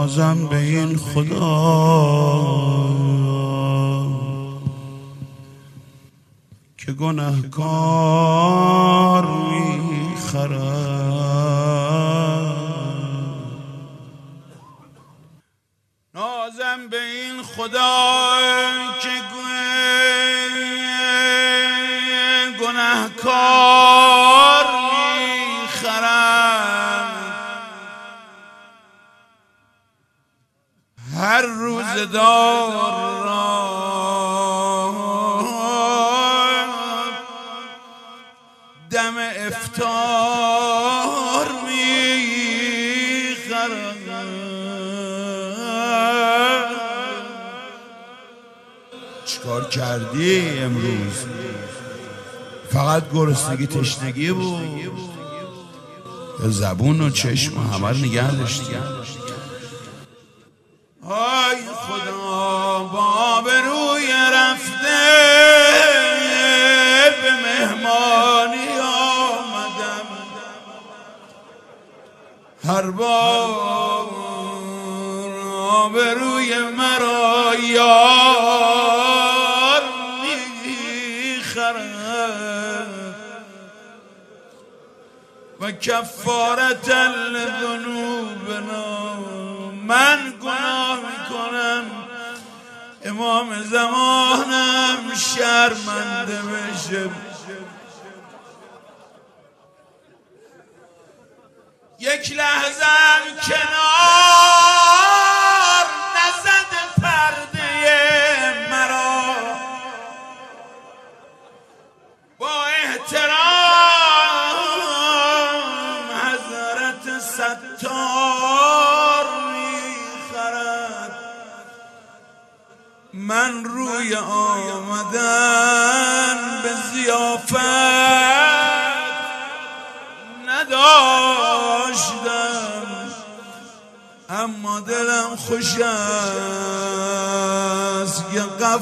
نازم به این خدا که گنهکار میخرد. نازم به این خدا که گنهکار میخرد. هر روزدار را دم افطار میخرد. چیکار کردی امروز؟ فقط گرسنگی تشنگی بود یا زبون و چشم و همه رو نگه داشتی؟ آی خدا با به روی رفته به مهمانی آمدم. هر بار به روی مرا یار میخرد و کفارت لذنوبنا. من گناه میکنم امام زمانم شرمنده بشه. یک لحظه کنار نزد پرده مرا با احترام حضرت ستار میخرد. من روی آمدن به ضیافت نداشتم، اما دلم خوش است که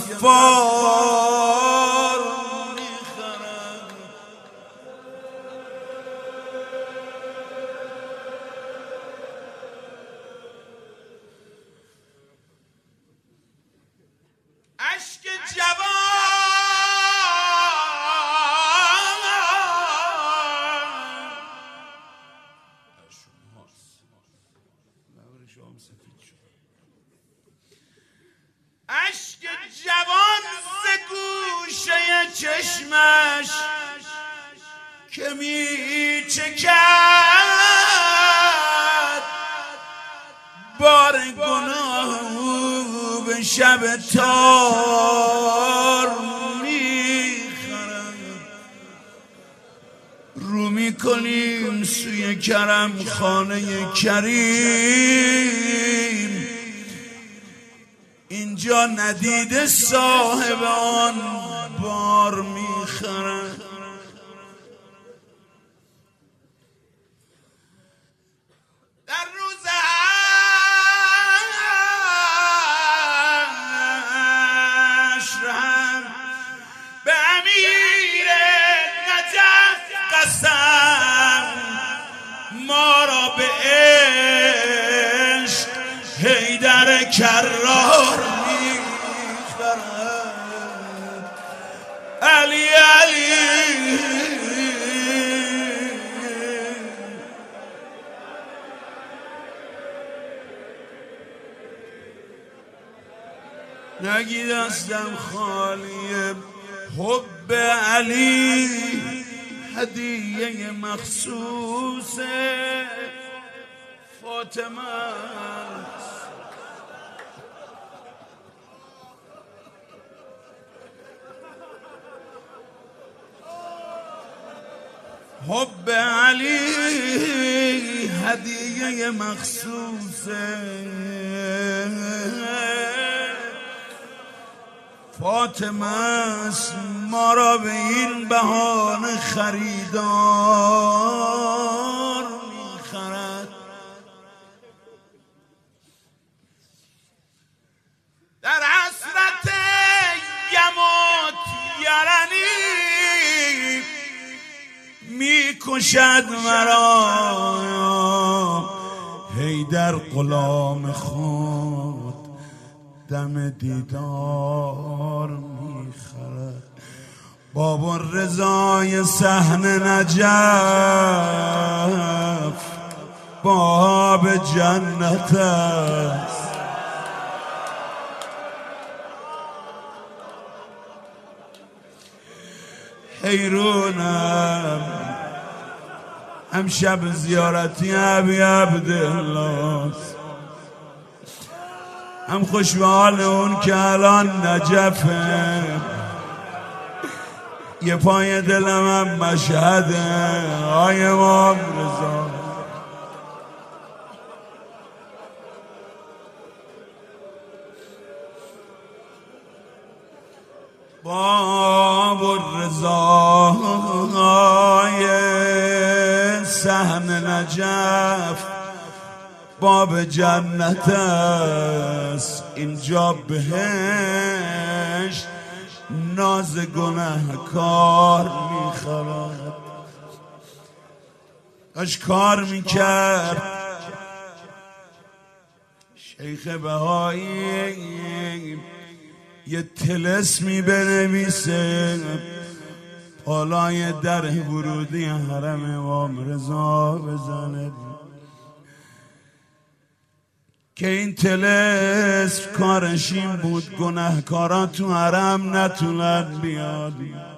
غفار میخرد. اشک جوان اشک جوان ز گوشه چشمش که می چکد بار گناه او به شب تار میخرد. رو میکنیم سوی کرم خانه کریم، اینجا ندیده صاحب آن بار میخرد. در روز حشر هم به امیر نجف قسم ما را به عشق حیدر کرار میخرد. علی علی نگی دستم خالیه. حب علی هدیه مخصوص فاطمه است. حب علی هدیه مخصوص فاطمه است. ما را به این بهانه خریدار میخرد. در حسرت یموت یرنی میکشد مرا حیدر حیدر غلام خود دم دیدار میخرد. بابا رضای صحن نجف باب جنت است. حیرونم امشب زیارتی ابی عبدالله، هم خوش به حال اون که الان نجفه، یه پای دلم هم مشهده. آی امام رضا باب الرضای صحن نجف باب جنت است. اینجا بهشت ناز گنهکار میخورد. کاش کار میکرد شیخ بهایی یه طلسمی بنویسه بالای در ورودی حرم امام رضا بزنه که این طلسم کارش این بود گناهکاران تو حرم نتونن بیاد.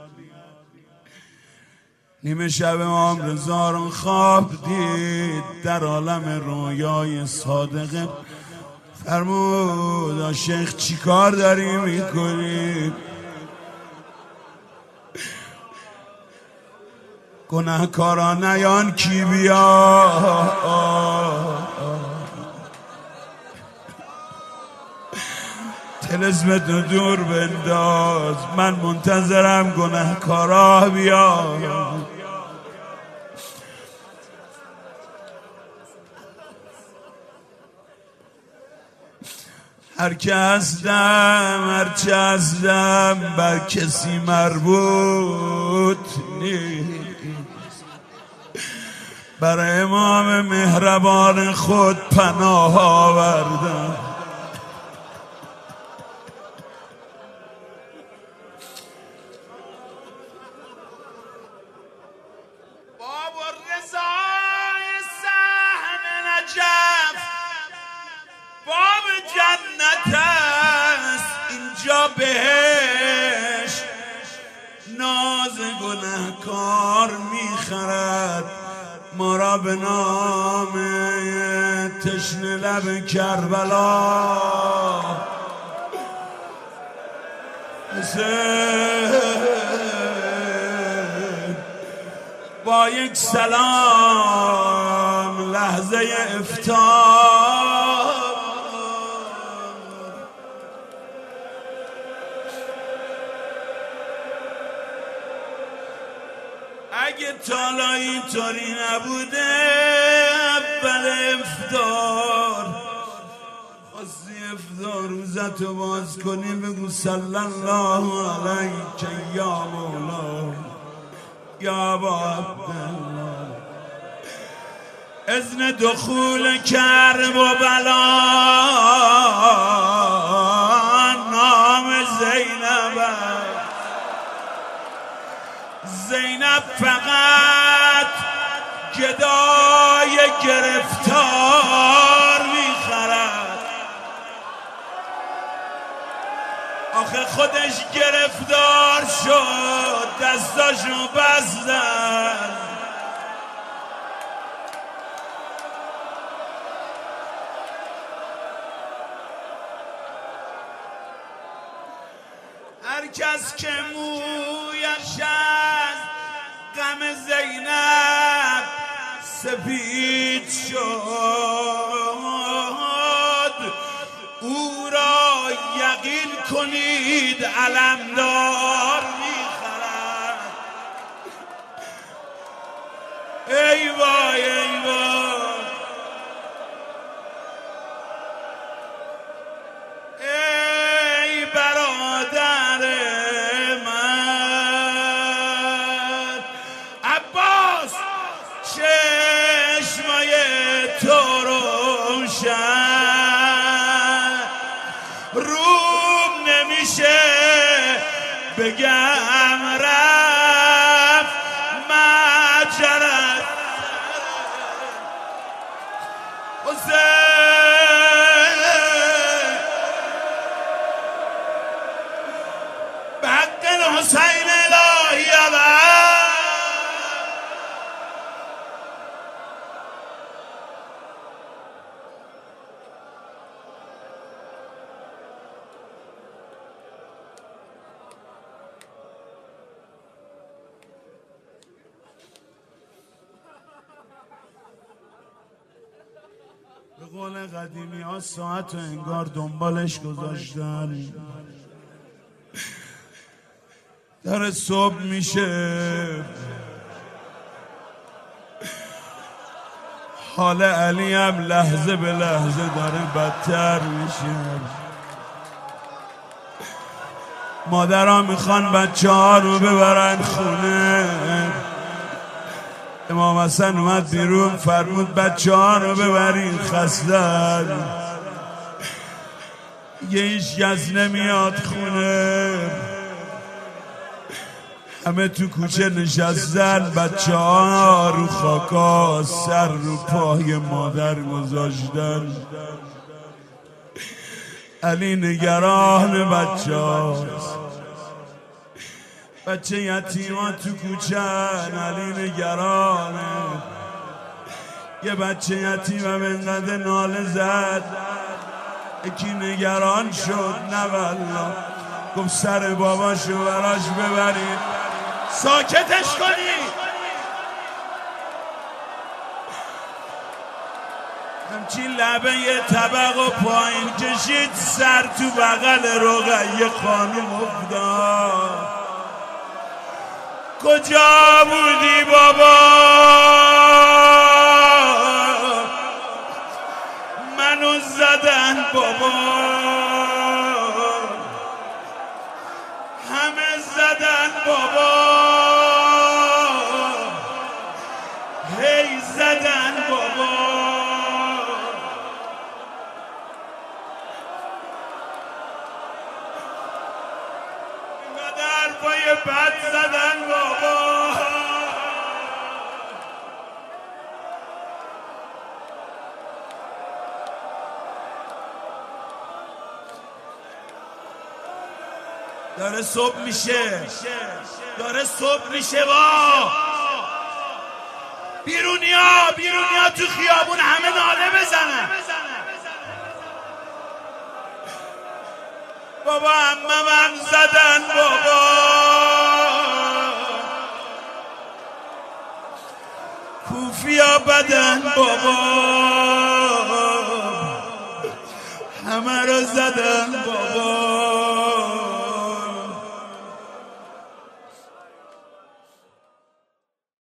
نیمه شب امام رضا رو خواب دید، در عالم رویای صادقه فرمود شیخ چی کار داری میکنی؟ گناهکاران نیان کی بیا؟ طلسمتو دور بنداز، من منتظرم گناهکارا بیا. هرچه هستم بر کسی مربوط نیست، بر امام مهربان خود پناه آوردم. باب الرضای صحن نجف باب جنت است. اینجا بهش ناز گناهکار میخرد. ما را به نام تشنه لب کربلا با یک سلام لحظه افطار اگه تالا اینطوری نبوده اول افطار خواستی افطار روزتو باز کنی بگو صلی الله علیک یا مولا یا ابا عبدالله. اذن دخول کرب و بلا نام زینب، زینب فقط گدای گرفتار میخرد. آخه خودش گرفتار شد دستاشو بستن. هر کس که مویش از غم زینب سفید شد او را یقین کنید علمدار میخرد. ای وای ای وای ای برادر من عباس چشمای تو روشن بگم رفت مجرد حسین به حق الحسین الهی به قول قدیمی ها ساعت و انگار دنبالش گذاشتن. در صبح میشه حال علی هم لحظه به لحظه داره بدتر میشه. مادرها میخوان بچه ها رو ببرن خونه. امام حسن اومد بیرون فرمود بچه ها رو ببرین خستن. یه هیچ کس نمیاد خونه. همه تو کوچه نشستن. بچه ها رو خاکا سر رو پای مادر گذاشتن. علی نگران بچه هاست. بچه یتیما تو کوچن. علی نگرانه. یه بچه یتیم هم انقدر ناله زد یکی نگران شد. نه والله گفت سر باباشو براش ببرید ساکتش کنی. همچین لبه یه طبق و پایین کشید سر تو بغل رقیه خانم افتاد. کجا بودی بابا؟ منو زدن بابا. همه زدن بابا. هی زدن بابا. اینقدر حرفای بد زدن بابا. داره صبح میشه. داره صبح میشه. با بیرونیا تو خیابون همه ناله بزنن. بابا عمه من زدن بابا. کوفیا بدن بابا. همه رو زدن بابا.